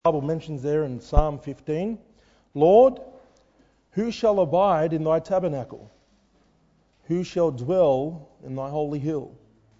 Bible mentions there in Psalm 15, Lord, who shall abide in thy tabernacle? Who shall dwell in thy holy hill?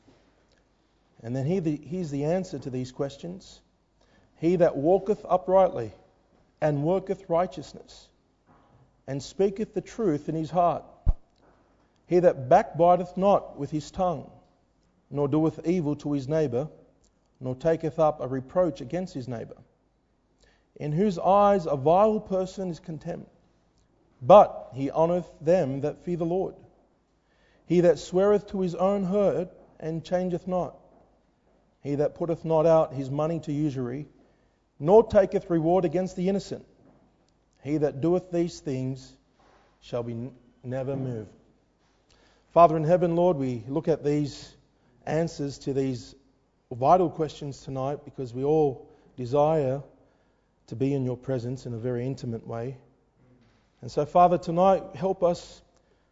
And then here's the answer to these questions. He that walketh uprightly and worketh righteousness and speaketh the truth in his heart. He that backbiteth not with his tongue, nor doeth evil to his neighbour, nor taketh up a reproach against his neighbour, in whose eyes a vile person is contemned, but he honoureth them that fear the Lord. He that sweareth to his own hurt and changeth not. He that putteth not out his money to usury, nor taketh reward against the innocent. He that doeth these things shall be never moved. Father in heaven, Lord, we look at these answers to these vital questions tonight because we all desire to be in your presence in a very intimate way. And so, Father, tonight, help us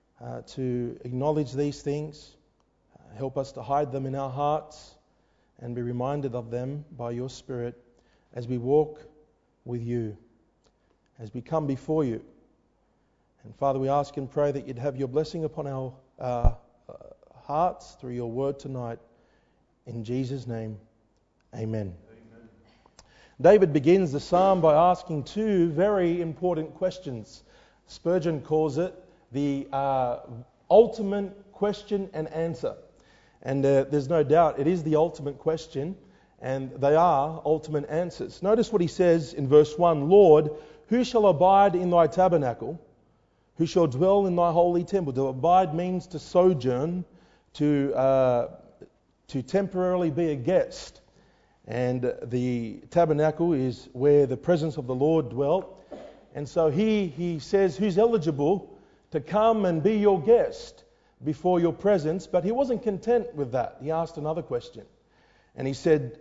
to acknowledge these things. Help us to hide them in our hearts and be reminded of them by your Spirit as we walk with you, as we come before you. And Father, we ask and pray that you'd have your blessing upon our hearts through your word tonight. In Jesus' name, amen. David begins the psalm by asking two very important questions. Spurgeon calls it the ultimate question and answer. And there's no doubt it is the ultimate question, and they are ultimate answers. Notice what he says in verse 1, Lord, who shall abide in thy tabernacle? Who shall dwell in thy holy temple? To abide means to sojourn, to temporarily be a guest. And the tabernacle is where the presence of the Lord dwelt. And so he says, who's eligible to come and be your guest before your presence? But he wasn't content with that. He asked another question. And he said,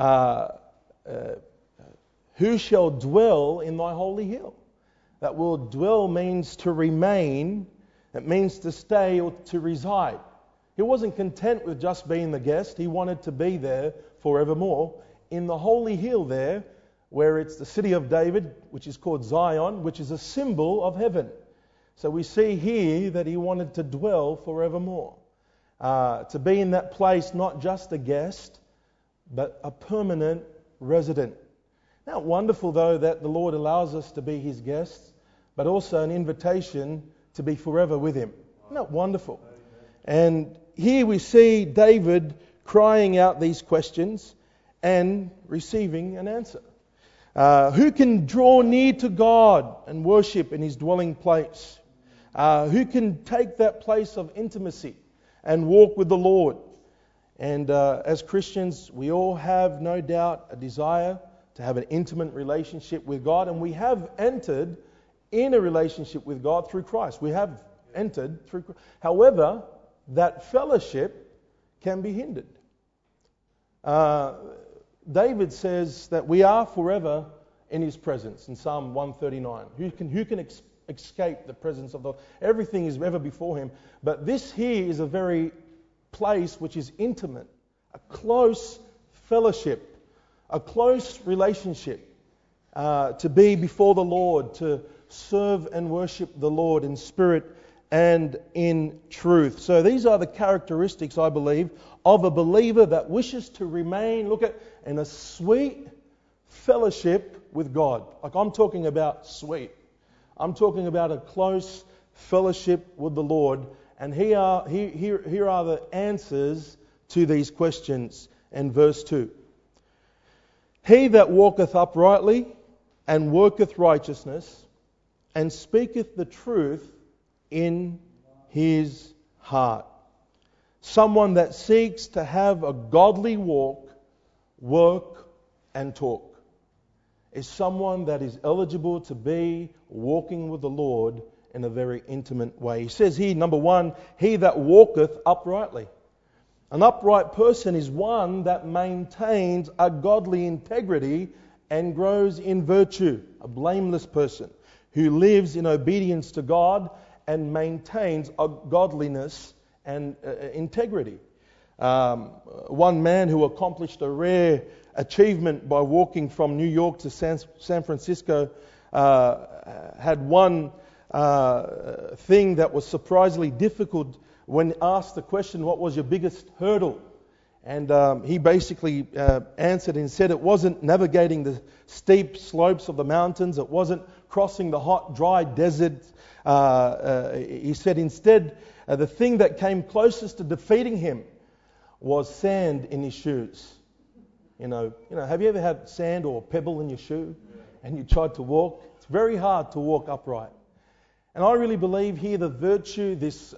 who shall dwell in thy holy hill? That word dwell means to remain. It means to stay or to reside. He wasn't content with just being the guest. He wanted to be there forevermore. In the holy hill there, where it's the city of David, which is called Zion, which is a symbol of heaven. So we see here that he wanted to dwell forevermore. To be in that place, not just a guest, but a permanent resident. Isn't it wonderful, though, that the Lord allows us to be his guests, but also an invitation to be forever with him? Isn't that wonderful? And here we see David crying out these questions and receiving an answer. Who can draw near to God and worship in his dwelling place? Who can take that place of intimacy and walk with the Lord? And as Christians, we all have no doubt a desire to have an intimate relationship with God, and we have entered in a relationship with God through Christ. We have entered through Christ. However, that fellowship can be hindered. David says that we are forever in his presence in Psalm 139. Who can escape the presence of the Lord? Everything is ever before him. But this here is a very place which is intimate, a close fellowship, a close relationship, to be before the Lord, to serve and worship the Lord in spirit and in truth. So these are the characteristics, I believe, of a believer that wishes to remain, in a sweet fellowship with God. Like, I'm talking about sweet. I'm talking about a close fellowship with the Lord. And here are the answers to these questions in verse 2. He that walketh uprightly and worketh righteousness and speaketh the truth in his heart. Someone that seeks to have a godly walk, work and talk is someone that is eligible to be walking with the Lord in a very intimate way. He says here, number one, he that walketh uprightly. An upright person is one that maintains a godly integrity and grows in virtue. A blameless person who lives in obedience to God and maintains a godliness and integrity. One man who accomplished a rare achievement by walking from New York to San Francisco had one thing that was surprisingly difficult when asked the question, what was your biggest hurdle? And he basically answered and said it wasn't navigating the steep slopes of the mountains, it wasn't crossing the hot, dry desert. He said instead, the thing that came closest to defeating him was sand in his shoes. You know, have you ever had sand or pebble in your shoe and you tried to walk? It's very hard to walk upright. And I really believe here the virtue, this,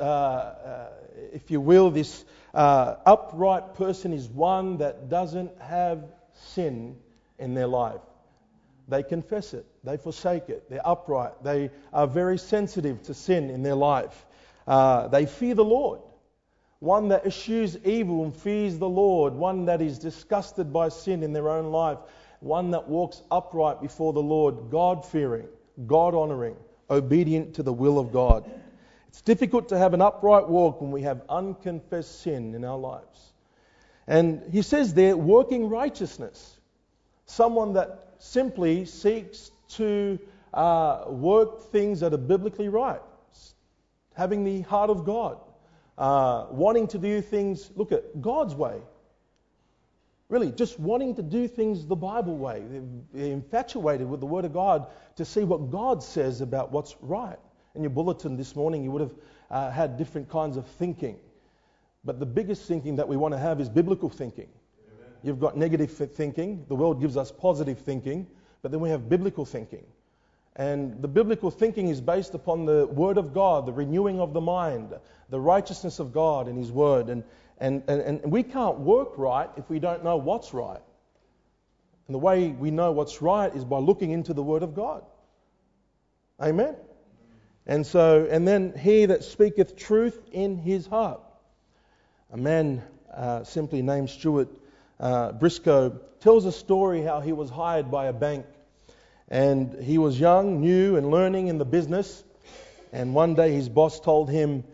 if you will, this upright person is one that doesn't have sin in their life. They confess it, they forsake it, they're upright, they are very sensitive to sin in their life. They fear the Lord. One that eschews evil and fears the Lord, one that is disgusted by sin in their own life, one that walks upright before the Lord, God-fearing, God-honouring, obedient to the will of God. It's difficult to have an upright walk when we have unconfessed sin in our lives. And he says there, working righteousness. Someone that simply seeks to work things that are biblically right. Having the heart of God. Wanting to do things, look at God's way. Really, just wanting to do things the Bible way. They're infatuated with the Word of God to see what God says about what's right. In your bulletin this morning, you would have had different kinds of thinking. But the biggest thinking that we want to have is biblical thinking. Amen. You've got negative thinking. The world gives us positive thinking. But then we have biblical thinking. And the biblical thinking is based upon the Word of God, the renewing of the mind, the righteousness of God in His Word. And we can't work right if we don't know what's right. And the way we know what's right is by looking into the Word of God. Amen? And then he that speaketh truth in his heart. A man simply named Stuart Briscoe tells a story how he was hired by a bank. And he was young, new, and learning in the business. And one day his boss told him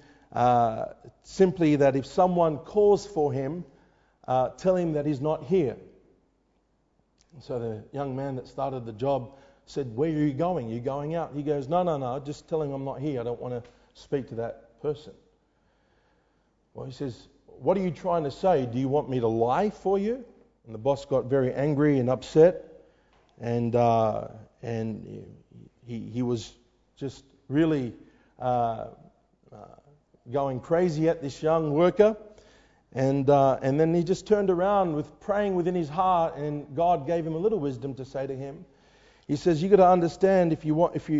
simply that if someone calls for him, tell him that he's not here. And so the young man that started the job said, where are you going? Are you going out? He goes, no, just tell him I'm not here. I don't want to speak to that person. Well, he says, what are you trying to say? Do you want me to lie for you? And the boss got very angry and upset. And he was just really going crazy at this young worker. And then he just turned around with praying within his heart, and God gave him a little wisdom to say to him. He says, "You got to understand, if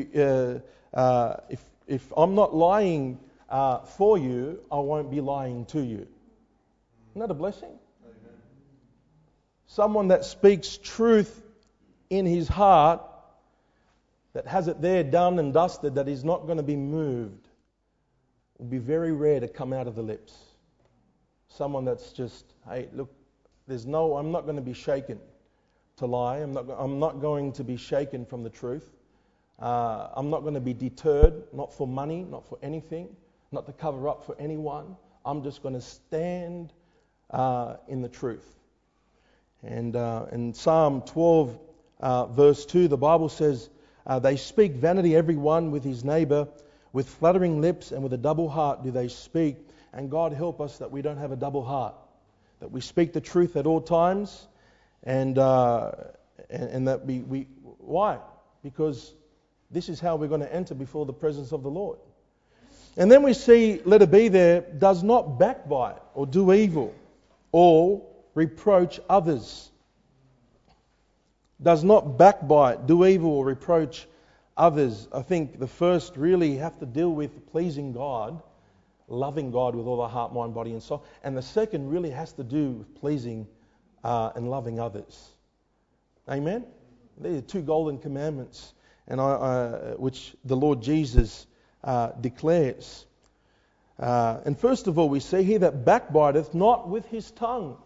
I'm not lying for you, I won't be lying to you." Isn't that a blessing? Amen. Someone that speaks truth in his heart, that has it there done and dusted, that is not going to be moved, will be very rare to come out of the lips. Someone that's just, hey, look, I'm not going to be shaken to lie. I'm not going to be shaken from the truth. I'm not going to be deterred, not for money, not for anything, not to cover up for anyone. I'm just going to stand in the truth. And in Psalm 12, verse 2, the Bible says, they speak vanity every one with his neighbour, with flattering lips and with a double heart do they speak. And God help us that we don't have a double heart, that we speak the truth at all times, and that we why? Because this is how we're going to enter before the presence of the Lord. And then we see, letter B there, does not backbite or do evil or reproach others. Does not backbite, do evil or reproach others. I think the first really have to deal with pleasing God, loving God with all our heart, mind, body and soul. And the second really has to do with pleasing and loving others. Amen? These are two golden commandments, and which the Lord Jesus declares. And first of all, we see here that backbiteth not with his tongue.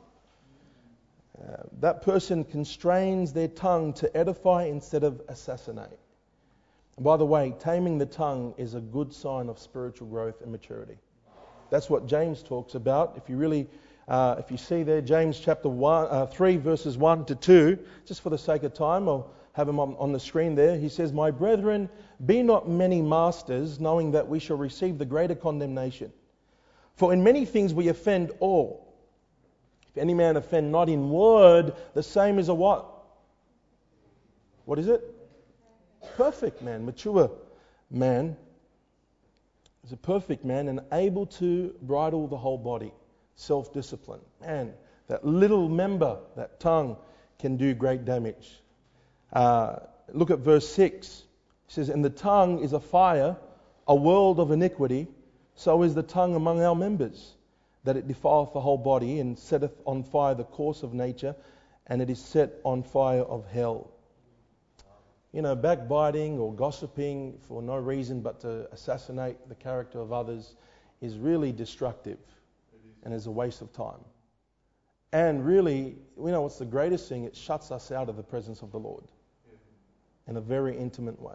That person constrains their tongue to edify instead of assassinate. And by the way, taming the tongue is a good sign of spiritual growth and maturity. That's what James talks about. If you really If you see there, James chapter 3, verses 1 to 2, just for the sake of time, I'll have them on the screen there. He says, "My brethren, be not many masters, knowing that we shall receive the greater condemnation. For in many things we offend all. If any man offend not in word, the same is a what? What is it? Perfect man, mature man. Is a perfect man and able to bridle the whole body. Self-discipline. Man, that little member, that tongue, can do great damage." Look at verse 6. It says, "And the tongue is a fire, a world of iniquity. So is the tongue among our members, that it defileth the whole body, and setteth on fire the course of nature, and it is set on fire of hell." Backbiting or gossiping for no reason but to assassinate the character of others is really destructive and is a waste of time. And really, what's the greatest thing? It shuts us out of the presence of the Lord in a very intimate way.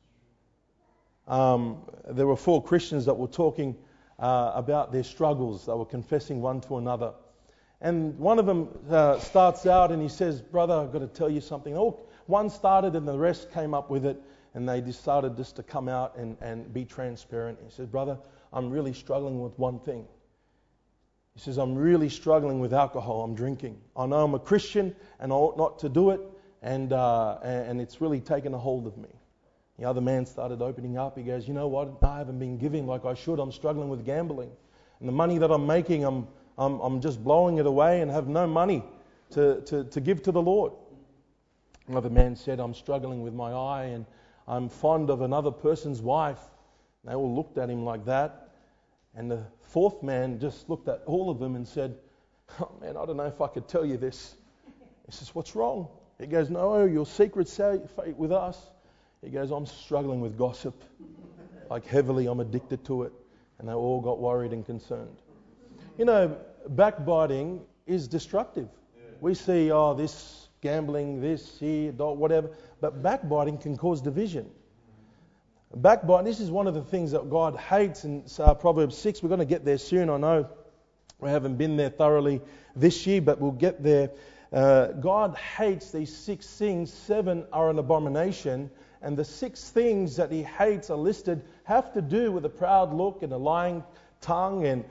There were 4 Christians that were talking about their struggles. They were confessing one to another. And one of them starts out and he says, "Brother, I've got to tell you something." One started and the rest came up with it, and they decided just to come out and be transparent. He says, "Brother, I'm really struggling with one thing." He says, "I'm really struggling with alcohol. I'm drinking. I know I'm a Christian and I ought not to do it, and it's really taken a hold of me." The other man started opening up. He goes, "You know what? I haven't been giving like I should. I'm struggling with gambling. And the money that I'm making, I'm just blowing it away and have no money to give to the Lord." Another man said, "I'm struggling with my eye and I'm fond of another person's wife." They all looked at him like that. And the 4th man just looked at all of them and said, "Oh man, I don't know if I could tell you this." He says, "What's wrong?" He goes, "No, your secret's safe with us." He goes, "I'm struggling with gossip. Like heavily, I'm addicted to it." And they all got worried and concerned. Backbiting is destructive. We see, this gambling, this, here, whatever. But backbiting can cause division. Backbiting, this is one of the things that God hates in Proverbs 6. We're going to get there soon. I know we haven't been there thoroughly this year, but we'll get there. God hates these 6 things. 7 are an abomination. And the 6 things that he hates are listed have to do with a proud look and a lying tongue and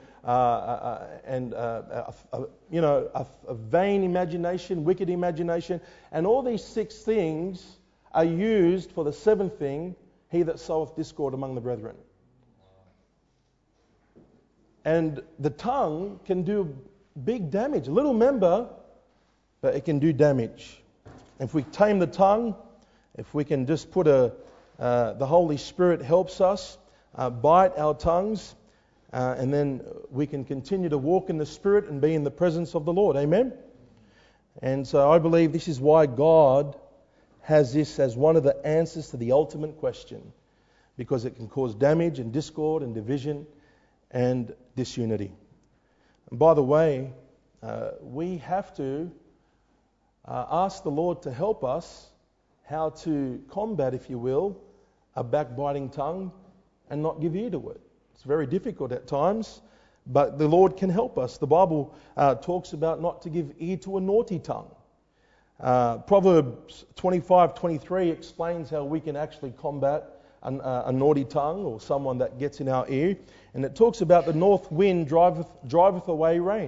a vain imagination, wicked imagination. And all these 6 things are used for the 7th thing, "He that soweth discord among the brethren." And the tongue can do big damage. A little member, but it can do damage. If we tame the tongue, if we can just put the Holy Spirit helps us bite our tongues, and then we can continue to walk in the Spirit and be in the presence of the Lord. Amen? And so I believe this is why God has this as one of the answers to the ultimate question, because it can cause damage and discord and division and disunity. And by the way, we have to ask the Lord to help us how to combat, if you will, a backbiting tongue and not give ear to it. It's very difficult at times, but the Lord can help us. The Bible talks about not to give ear to a naughty tongue. Proverbs 25:23 explains how we can actually combat a naughty tongue or someone that gets in our ear. And it talks about the north wind driveth away rain.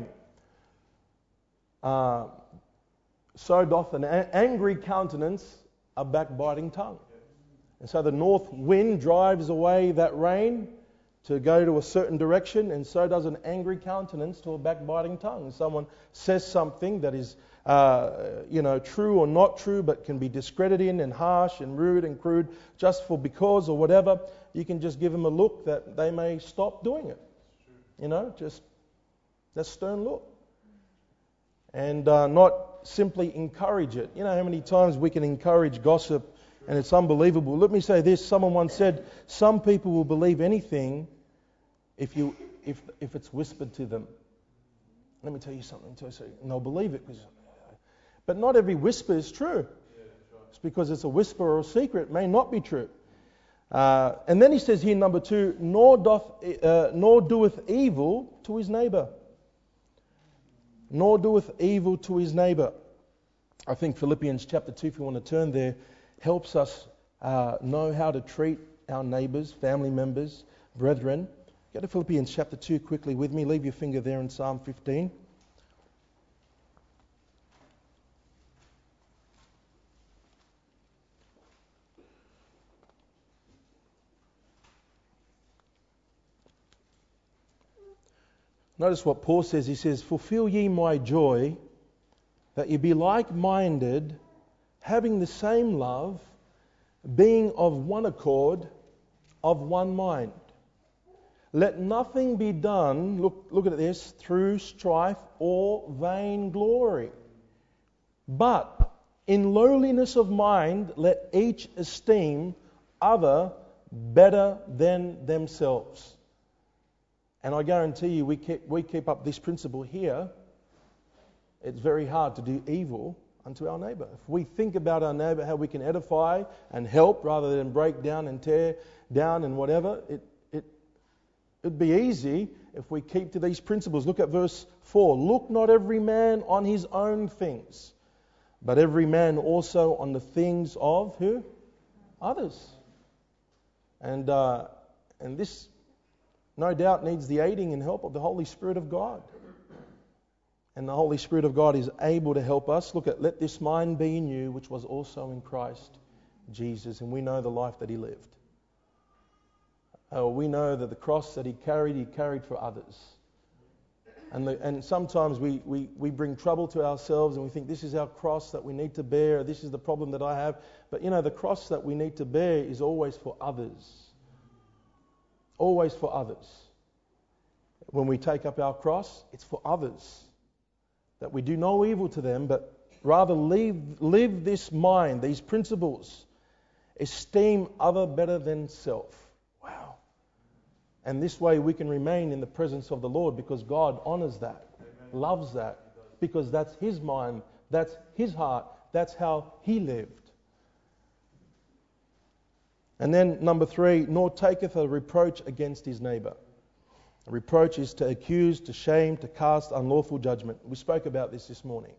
So doth an angry countenance a backbiting tongue. And so the north wind drives away that rain to go to a certain direction, and so does an angry countenance to a backbiting tongue. Someone says something that is true or not true, but can be discrediting and harsh and rude and crude just for because or whatever. You can just give them a look that they may stop doing it. Just that stern look. And not simply encourage it. You know how many times we can encourage gossip, and it's unbelievable. Let me say this. Someone once said, some people will believe anything if it's whispered to them. Let me tell you something. And they'll believe it. But not every whisper is true. It's because it's a whisper or a secret. It may not be true. And then he says here, number 2, nor doeth evil to his neighbour. nor doeth evil to his neighbour. I think Philippians chapter 2, if you want to turn there, helps us know how to treat our neighbours, family members, brethren. Go to Philippians chapter 2 quickly with me. Leave your finger there in Psalm 15. Notice what Paul says. He says, "Fulfill ye my joy, that ye be like-minded, having the same love, being of one accord, of one mind. Let nothing be done," look at this, "through strife or vain glory. But in lowliness of mind, let each esteem other better than themselves." And I guarantee you, we keep up this principle here, it's very hard to do evil unto our neighbour. If we think about our neighbour, how we can edify and help rather than break down and tear down and whatever, it'd be easy if we keep to these principles. Look at verse 4. "Look not every man on his own things, but every man also on the things of" who? Others. And this no doubt needs the aiding and help of the Holy Spirit of God. And the Holy Spirit of God is able to help us. Look at, "Let this mind be in you, which was also in Christ Jesus." And we know the life that he lived. We know that the cross that he carried for others. And sometimes we bring trouble to ourselves and we think this is our cross that we need to bear, this is the problem that I have. But the cross that we need to bear is always for others. Always for others. When we take up our cross, it's for others. That we do no evil to them, but rather live this mind, these principles. Esteem other better than self. Wow. And this way we can remain in the presence of the Lord because God honors that, loves that, because that's his mind, that's his heart, that's how he lived. And then number 3, "Nor taketh a reproach against his neighbour." A reproach is to accuse, to shame, to cast unlawful judgment. We spoke about this morning.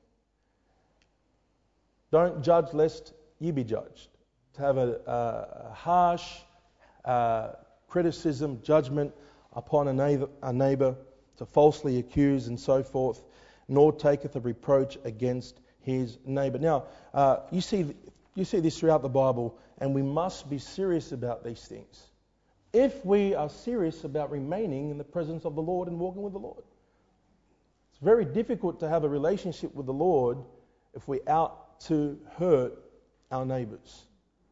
Don't judge lest ye be judged. To have a harsh criticism, judgment upon a neighbour, to falsely accuse and so forth. "Nor taketh a reproach against his neighbour." Now, you see this throughout the Bible, and we must be serious about these things. If we are serious about remaining in the presence of the Lord and walking with the Lord. It's very difficult to have a relationship with the Lord if we're out to hurt our neighbours.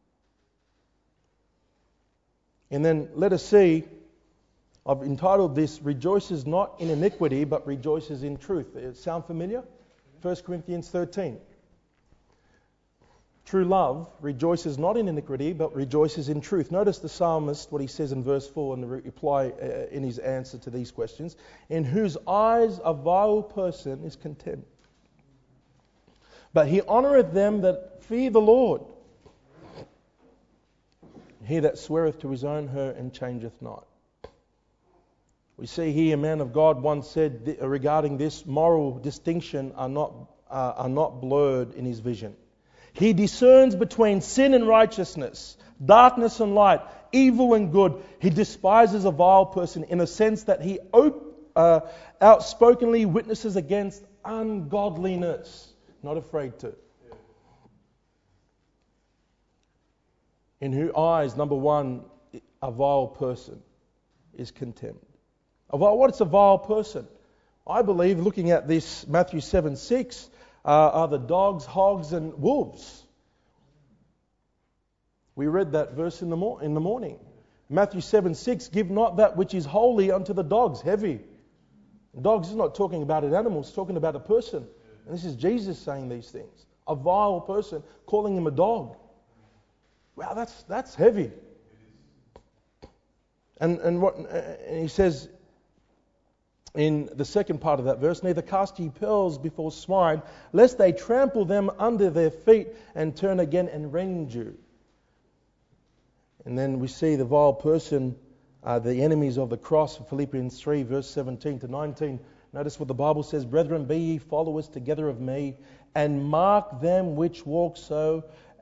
And then let us see, I've entitled this, "Rejoices not in iniquity, but rejoices in truth." Does it sound familiar? 1 Corinthians 13. "True love rejoices not in iniquity, but rejoices in truth." Notice the psalmist, what he says in verse 4 in the reply in his answer to these questions. "In whose eyes a vile person is contemned. But he honoureth them that fear the Lord. He that sweareth to his own hurt and changeth not." We see here a man of God once said regarding this, moral distinction are not blurred in his vision. He discerns between sin and righteousness, darkness and light, evil and good. He despises a vile person in a sense that he outspokenly witnesses against ungodliness. Not afraid to. In whose eyes, number 1, a vile person is contemned. What's a vile person? I believe, looking at this, Matthew 7:6, are the dogs, hogs, and wolves. We read that verse in the morning. Matthew 7:6, "Give not that which is holy unto the dogs." Heavy. Dogs is not talking about an animal, it's talking about a person. And this is Jesus saying these things. A vile person, calling him a dog. Wow, that's heavy. And he says in the second part of that verse, "Neither cast ye pearls before swine, lest they trample them under their feet and turn again and rend you." And then we see the vile person, the enemies of the cross, Philippians 3 verse 17 to 19. Notice what the Bible says, brethren, be ye followers together of me, and mark them which walk so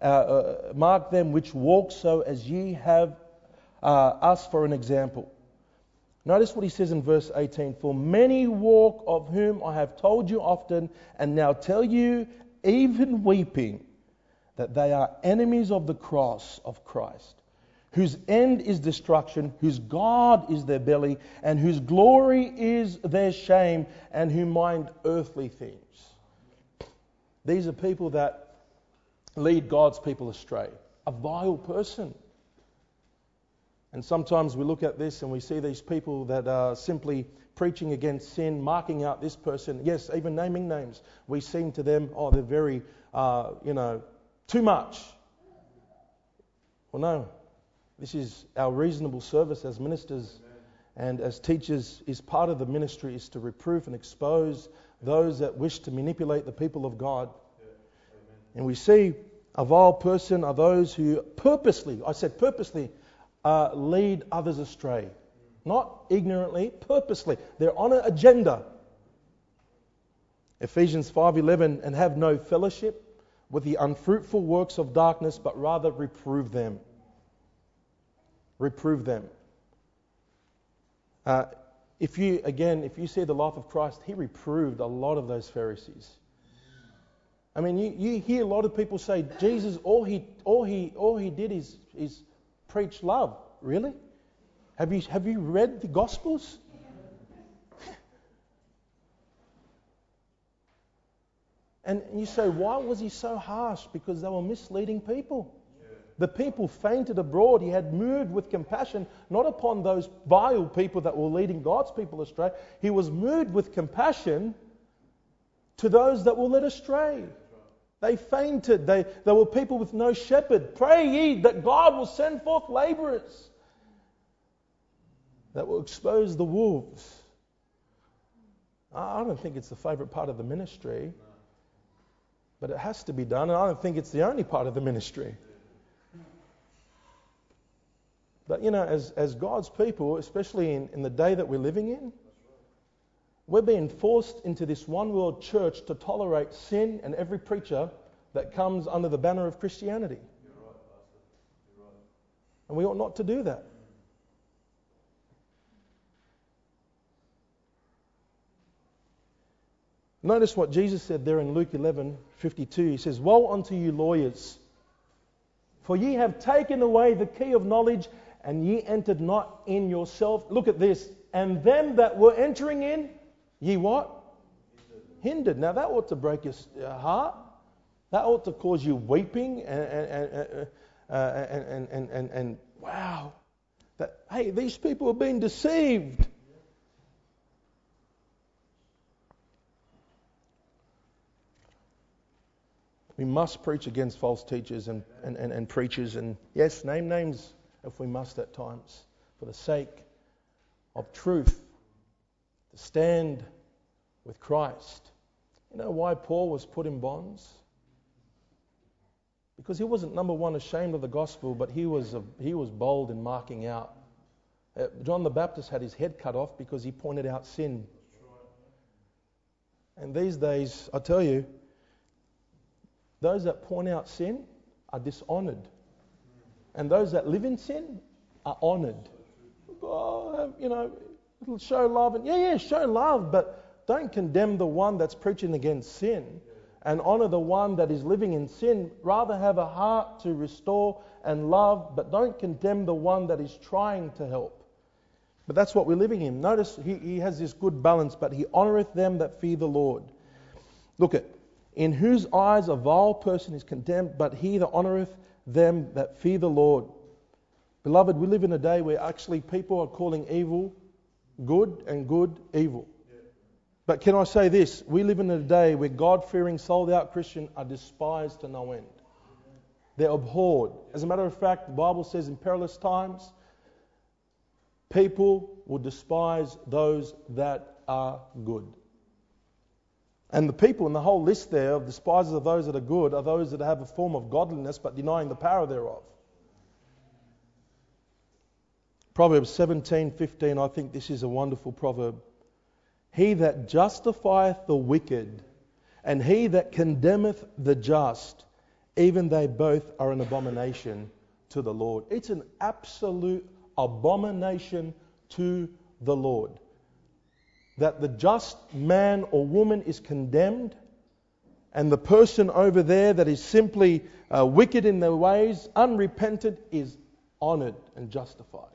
as ye have us for an example. Notice what he says in verse 18, for many walk, of whom I have told you often, and now tell you, even weeping, that they are enemies of the cross of Christ, whose end is destruction, whose God is their belly, and whose glory is their shame, and who mind earthly things. These are people that lead God's people astray. A vile person. And sometimes we look at this and we see these people that are simply preaching against sin, marking out this person. Yes, even naming names. We seem to them, they're very, too much. Well, no. This is our reasonable service as ministers and as teachers. Is part of the ministry is to reprove and expose those that wish to manipulate the people of God. And we see a vile person are those who purposely, lead others astray. Not ignorantly, purposely. They're on an agenda. Ephesians 5:11, and have no fellowship with the unfruitful works of darkness, but rather reprove them. Reprove them. If you see the life of Christ, he reproved a lot of those Pharisees. I mean, you hear a lot of people say, Jesus, all he did is preach love. Really? Have you read the Gospels? And you say, why was he so harsh? Because they were misleading people. The people fainted abroad. He had moved with compassion, not upon those vile people that were leading God's people astray. He was moved with compassion to those that were led astray. They fainted. They were people with no shepherd. Pray ye that God will send forth labourers that will expose the wolves. I don't think it's the favourite part of the ministry, but it has to be done, and I don't think it's the only part of the ministry. But as God's people, especially in the day that we're living in, we're being forced into this one world church to tolerate sin and every preacher that comes under the banner of Christianity. You're right, Pastor. You're right. And we ought not to do that. Notice what Jesus said there in Luke 11:52. He says, woe unto you lawyers, for ye have taken away the key of knowledge, and ye entered not in yourself. Look at this. And them that were entering in, ye what? Hindered. Now that ought to break your heart. That ought to cause you weeping and wow. That, hey, these people are being deceived. We must preach against false teachers and preachers, and yes, name names if we must at times, for the sake of truth, to stand with Christ. You know why Paul was put in bonds? Because he wasn't, number one, ashamed of the gospel, but he was bold in marking out. John the Baptist had his head cut off because he pointed out sin. And these days, I tell you, those that point out sin are dishonoured. And those that live in sin are honoured. It'll show love. And show love, but don't condemn the one that's preaching against sin and honour the one that is living in sin. Rather have a heart to restore and love, but don't condemn the one that is trying to help. But that's what we're living in. Notice he has this good balance, but he honoureth them that fear the Lord. Look at, in whose eyes a vile person is condemned, but he that honoureth them that fear the Lord. Beloved, we live in a day where actually people are calling evil good and good evil. But can I say this? We live in a day where God-fearing, sold-out Christians are despised to no end. They're abhorred. As a matter of fact, the Bible says in perilous times, people will despise those that are good. And the people in the whole list there of despisers of those that are good are those that have a form of godliness but denying the power thereof. Proverbs 17:15, I think this is a wonderful proverb. he that justifieth the wicked, and he that condemneth the just, even they both are an abomination to the Lord. It's an absolute abomination to the Lord that the just man or woman is condemned, and the person over there that is simply wicked in their ways, unrepentant, is honoured and justified.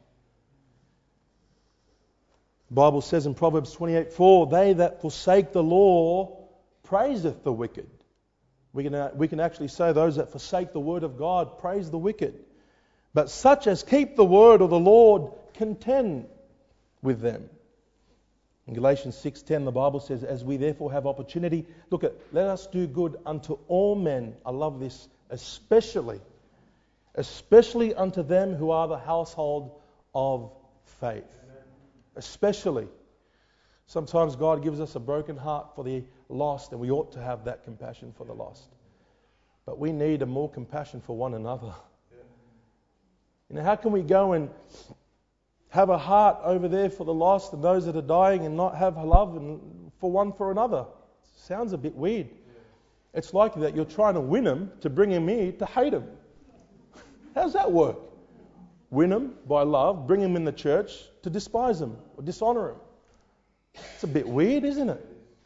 The Bible says in Proverbs 28:4, they that forsake the law praiseth the wicked. We can actually say those that forsake the word of God praise the wicked. But such as keep the word of the Lord contend with them. In Galatians 6:10, the Bible says, as we therefore have opportunity, let us do good unto all men. I love this, especially unto them who are the household of faith. Amen. Especially. Sometimes God gives us a broken heart for the lost, and we ought to have that compassion for the lost. But we need a more compassion for one another. How can we go and have a heart over there for the lost and those that are dying and not have love and for one for another? Sounds a bit weird. It's like that you're trying to win them to bring him here to hate him. How's that work? Win them by love, bring him in the church to despise him or dishonour him. It's a bit weird, isn't it?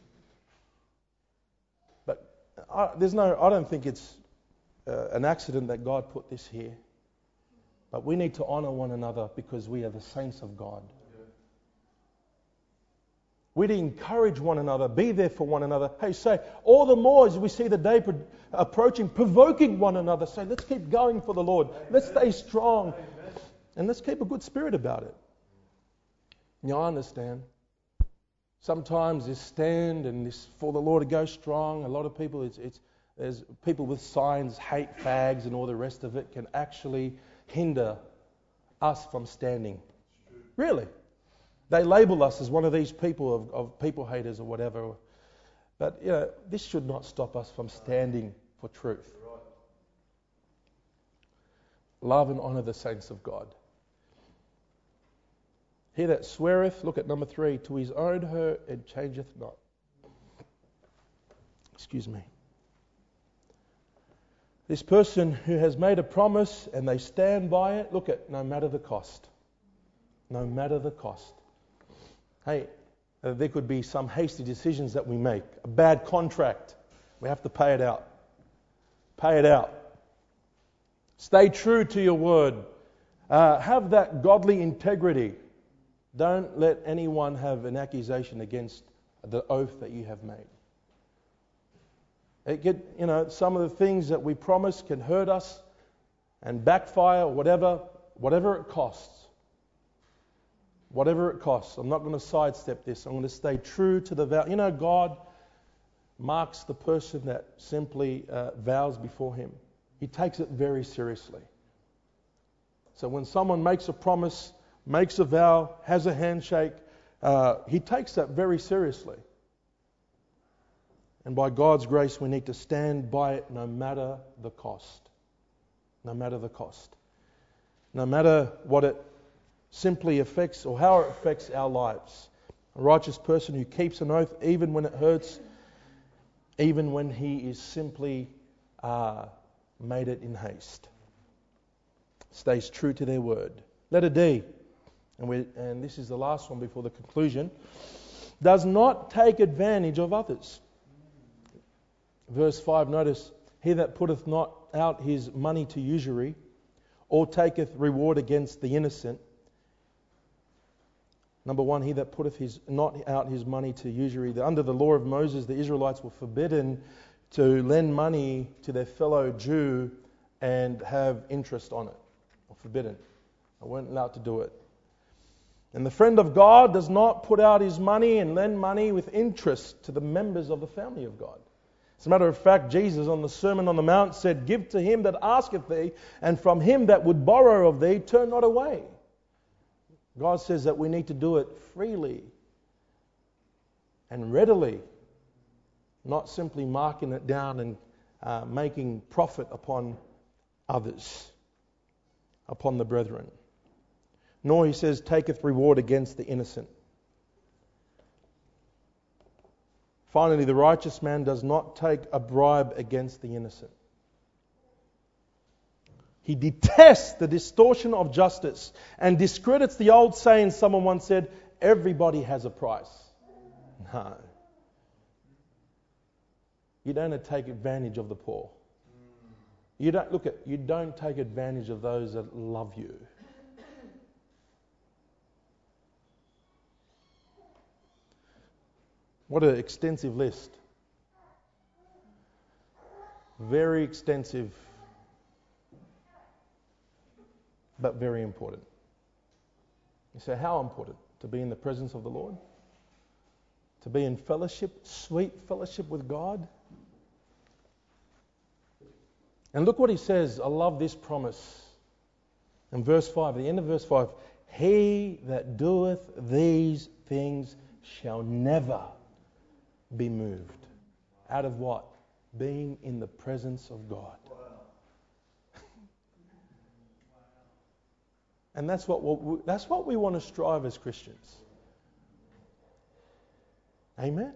But I don't think it's an accident that God put this here. But we need to honour one another because we are the saints of God. We need to encourage one another, be there for one another. Hey, say, all the more as we see the day approaching, provoking one another. Say, let's keep going for the Lord. Let's stay strong. And let's keep a good spirit about it. I understand. Sometimes this stand and this for the Lord to go strong, a lot of people, there's people with signs, hate fags and all the rest of it, can actually hinder us from standing. Really. They label us as one of these people of people haters or whatever. But this should not stop us from standing for truth. Love and honour the saints of God. He that sweareth, look at number 3, to his own hurt and changeth not. Excuse me. This person who has made a promise and they stand by it, no matter the cost. No matter the cost. Hey, there could be some hasty decisions that we make. A bad contract. We have to pay it out. Pay it out. Stay true to your word. Have that godly integrity. Don't let anyone have an accusation against the oath that you have made. Some of the things that we promise can hurt us and backfire, whatever it costs. Whatever it costs. I'm not going to sidestep this. I'm going to stay true to the vow. God marks the person that simply vows before him. He takes it very seriously. So when someone makes a promise, makes a vow, has a handshake, he takes that very seriously. And by God's grace, we need to stand by it no matter the cost. No matter the cost. No matter what it simply affects or how it affects our lives. A righteous person who keeps an oath even when it hurts, even when he is simply made it in haste. Stays true to their word. Letter D, and this is the last one before the conclusion, does not take advantage of others. Verse 5, notice, he that putteth not out his money to usury, or taketh reward against the innocent. Number 1, he that putteth not out his money to usury. Under the law of Moses, the Israelites were forbidden to lend money to their fellow Jew and have interest on it. Or forbidden. They weren't allowed to do it. And the friend of God does not put out his money and lend money with interest to the members of the family of God. As a matter of fact, Jesus on the Sermon on the Mount said, give to him that asketh thee, and from him that would borrow of thee, turn not away. God says that we need to do it freely and readily, not simply marking it down and making profit upon others, upon the brethren. Nor, he says, taketh reward against the innocent. Finally, the righteous man does not take a bribe against the innocent. He detests the distortion of justice and discredits the old saying someone once said, everybody has a price. No. You don't take advantage of the poor. You don't take advantage of those that love you. What an extensive list. Very extensive, but very important. You say, how important? To be in the presence of the Lord? To be in fellowship, sweet fellowship with God? And look what he says. I love this promise. In verse 5, at the end of verse 5, he that doeth these things shall never be moved. Out of what? Being in the presence of God. And that's what we want to strive as Christians. Amen?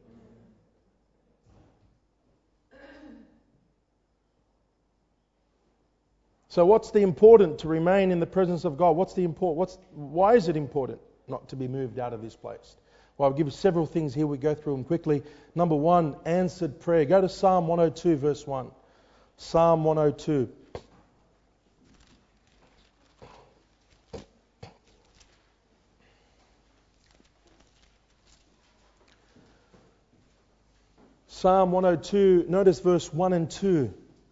So what's the important to remain in the presence of God? Why is it important not to be moved out of this place? Well, I'll give you several things here. We go through them quickly. Number one, answered prayer. Go to Psalm 102, verse 1. Psalm 102. Psalm 102, notice verse 1 and 2.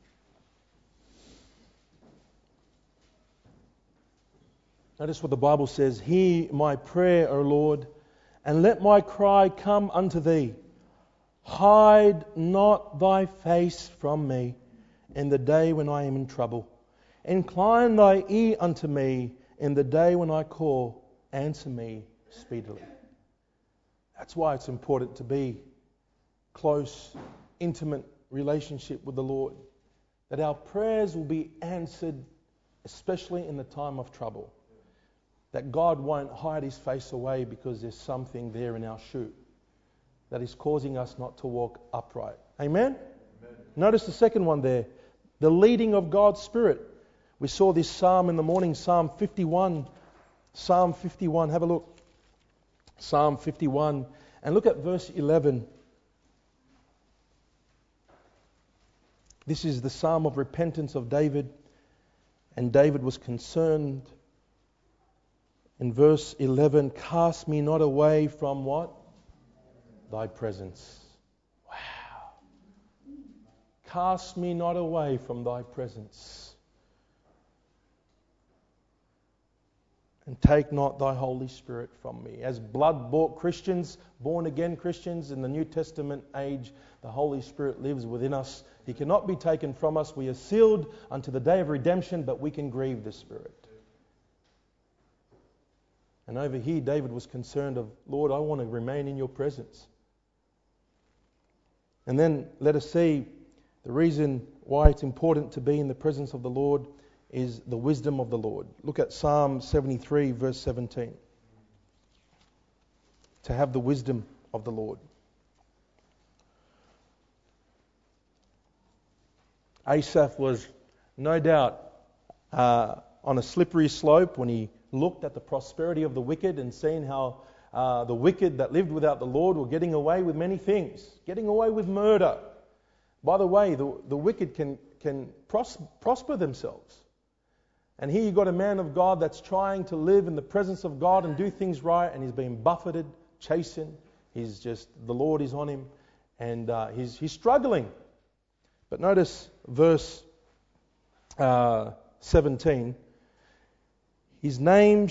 Notice what the Bible says. Hear my prayer, O Lord, and let my cry come unto thee. Hide not thy face from me in the day when I am in trouble. Incline thy ear unto me in the day when I call. Answer me speedily. That's why it's important to be close, intimate relationship with the Lord. That our prayers will be answered, especially in the time of trouble. That God won't hide his face away because there's something there in our shoe that is causing us not to walk upright. Amen? Amen. Notice the second one there. The leading of God's Spirit. We saw this psalm in the morning, Psalm 51. Psalm 51, have a look. Psalm 51. And look at verse 11. This is the psalm of repentance of David. And David was concerned. In verse 11, cast me not away from what? Thy presence. Wow. Cast me not away from thy presence. And take not thy Holy Spirit from me. As blood-bought Christians, born-again Christians in the New Testament age, the Holy Spirit lives within us. He cannot be taken from us. We are sealed unto the day of redemption, but we can grieve the Spirit. And over here, David was concerned of, Lord, I want to remain in your presence. And then let us see the reason why it's important to be in the presence of the Lord is the wisdom of the Lord. Look at Psalm 73, verse 17. To have the wisdom of the Lord. Asaph was no doubt on a slippery slope when he looked at the prosperity of the wicked and seen how the wicked that lived without the Lord were getting away with many things, getting away with murder. By the way, the wicked can prosper themselves. And here you've got a man of God that's trying to live in the presence of God and do things right, and he's being buffeted, chastened. The Lord is on him, and he's struggling. But notice verse 17. His name,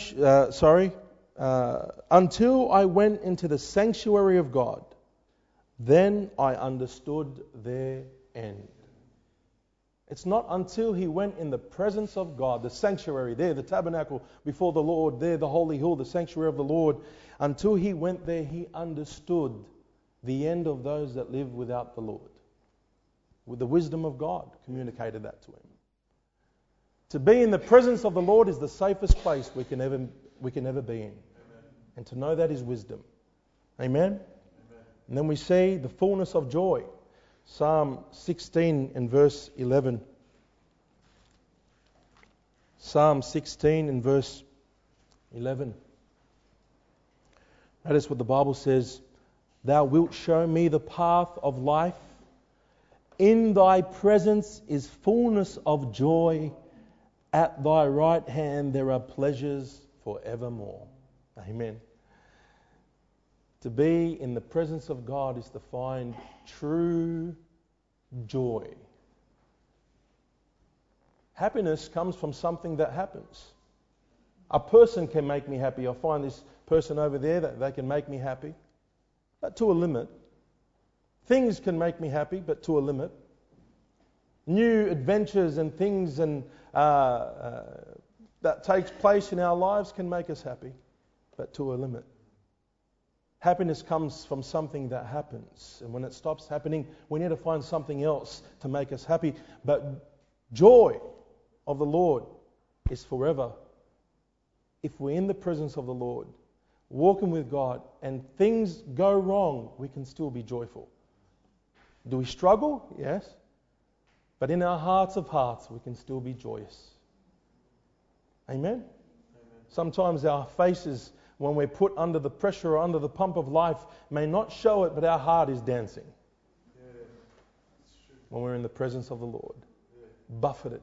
until I went into the sanctuary of God, then I understood their end. It's not until he went in the presence of God, the sanctuary there, the tabernacle before the Lord, there the holy hill, the sanctuary of the Lord, until he went there, he understood the end of those that live without the Lord. With the wisdom of God, communicated that to him. To be in the presence of the Lord is the safest place we can ever be in. Amen. And to know that is wisdom. Amen? Amen. And then we see the fullness of joy. Psalm 16 and verse 11. Psalm 16 and verse 11. Notice what the Bible says. Thou wilt show me the path of life. In thy presence is fullness of joy. At thy right hand there are pleasures forevermore. Amen. To be in the presence of God is to find true joy. Happiness comes from something that happens. A person can make me happy. I find this person over there that they can make me happy, but to a limit. Things can make me happy, but to a limit. New adventures and things that takes place in our lives can make us happy, but to a limit. Happiness comes from something that happens. And when it stops happening, we need to find something else to make us happy. But joy of the Lord is forever. If we're in the presence of the Lord, walking with God, and things go wrong, we can still be joyful. Do we struggle? Yes. But in our hearts of hearts, we can still be joyous. Amen? Amen. Sometimes our faces, when we're put under the pressure or under the pump of life, may not show it, but our heart is dancing. Yeah, when we're in the presence of the Lord, buffeted.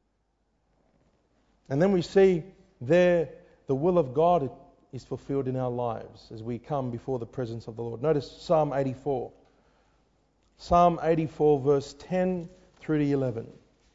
And then we see there the will of God is fulfilled in our lives as we come before the presence of the Lord. Notice Psalm 84. Psalm 84 verse 10 through to 11.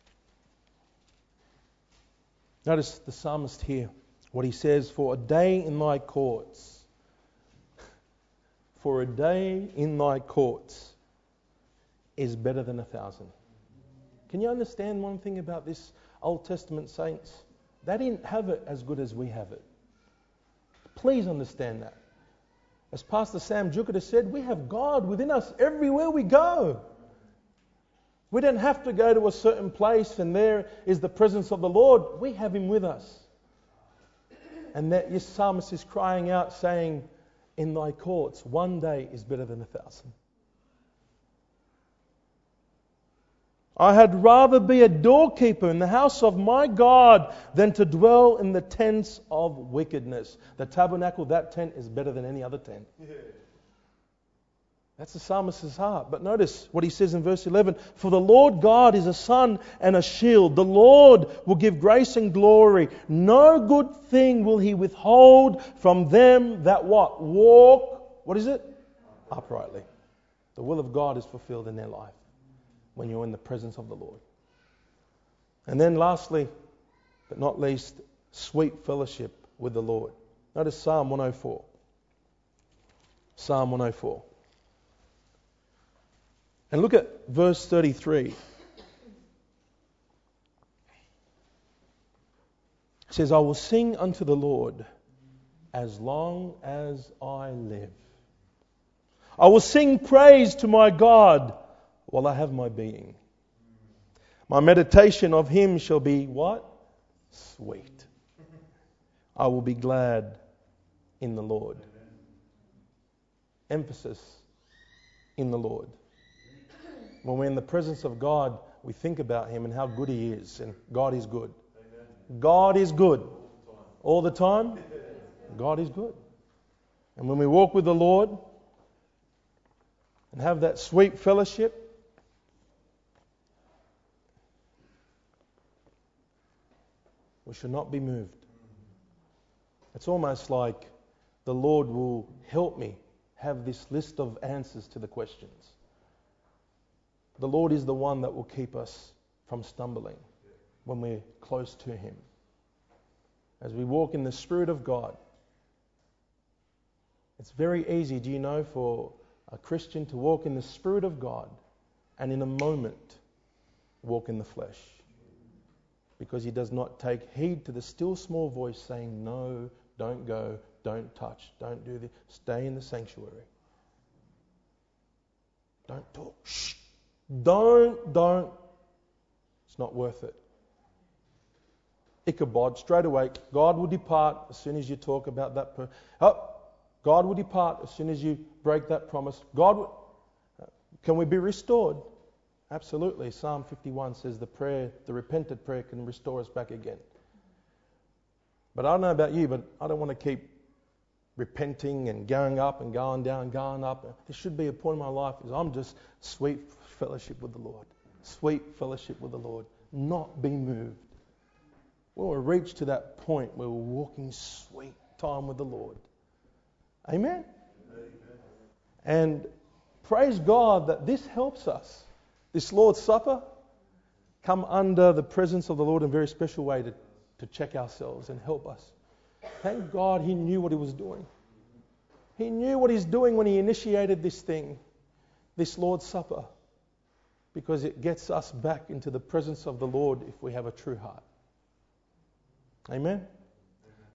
Notice the psalmist here. What he says, for a day in thy courts, for a day in thy courts is better than 1,000. Can you understand one thing about this Old Testament saints? They didn't have it as good as we have it. Please understand that. As Pastor Sam Jukita said, we have God within us everywhere we go. We don't have to go to a certain place and there is the presence of the Lord. We have Him with us. And that your psalmist is crying out saying, in thy courts, one day is better than 1,000. I had rather be a doorkeeper in the house of my God than to dwell in the tents of wickedness. The tabernacle, that tent is better than any other tent. Yeah. That's the psalmist's heart. But notice what he says in verse 11. For the Lord God is a sun and a shield. The Lord will give grace and glory. No good thing will He withhold from them that what? Walk, what is it? Uprightly. The will of God is fulfilled in their life when you're in the presence of the Lord. And then lastly, but not least, sweet fellowship with the Lord. Notice Psalm 104. Psalm 104. And look at verse 33. It says, I will sing unto the Lord as long as I live. I will sing praise to my God while I have my being. My meditation of Him shall be what? Sweet. I will be glad in the Lord. Emphasis in the Lord. When we're in the presence of God, we think about Him and how good He is. And God is good. Amen. God is good. All the time? God is good. And when we walk with the Lord and have that sweet fellowship, we should not be moved. It's almost like the Lord will help me have this list of answers to the questions. The Lord is the one that will keep us from stumbling when we're close to Him. As we walk in the Spirit of God, it's very easy, do you know, for a Christian to walk in the Spirit of God and in a moment walk in the flesh. Because he does not take heed to the still small voice saying, no, don't go, don't touch, don't do this, stay in the sanctuary. Don't talk. Shh. Don't. It's not worth it. Ichabod, straight away, God will depart as soon as you talk about that person. Oh, God will depart as soon as you break that promise. Can we be restored? Absolutely. Psalm 51 says the repentant prayer can restore us back again. But I don't know about you, but I don't want to keep repenting and going up and going down, going up. There should be a point in my life is I'm just sweet fellowship with the Lord. Sweet fellowship with the Lord. Not be moved. We'll reach to that point where we're walking sweet time with the Lord. Amen? Amen. And praise God that this helps us. This Lord's Supper come under the presence of the Lord in a very special way to check ourselves and help us. Thank God He knew what He was doing. He knew what He's doing when He initiated this thing, this Lord's Supper, because it gets us back into the presence of the Lord if we have a true heart. Amen?